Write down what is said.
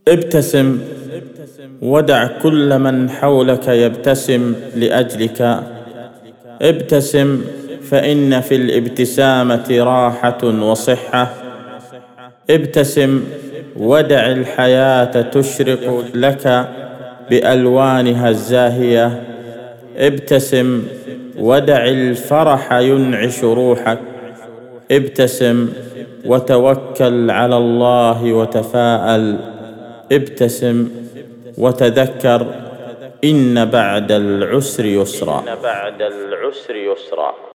ابتسم ودع كل من حولك يبتسم لأجلك. ابتسم فإن في الابتسامة راحة وصحة. ابتسم ودع الحياة تشرق لك بألوانها الزاهية. ابتسم ودع الفرح ينعش روحك. ابتسم وتوكل على الله وتفاءل. ابتسم وتذكر إن بعد العسر يسرا.